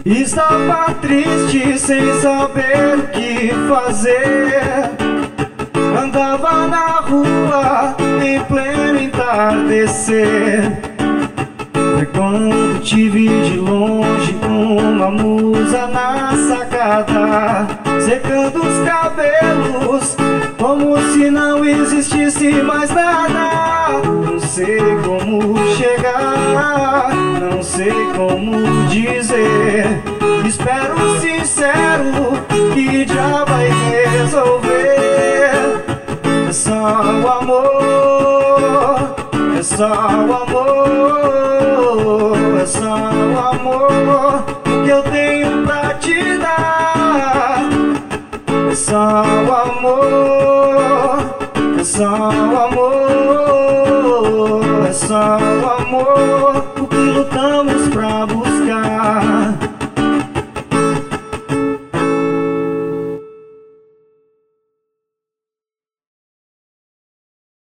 Estava triste sem saber o que fazer. Andava na rua em pleno entardecer. Foi quando te vi de longe, uma musa na sacada, secando os cabelos como se não existisse mais nada. Não sei como chegar, não sei como dizer. Espero sincero que já vai resolver. É só o amor, é só o amor, é só o amor que eu tenho pra te dar. É só o amor, é só o amor, é só o amor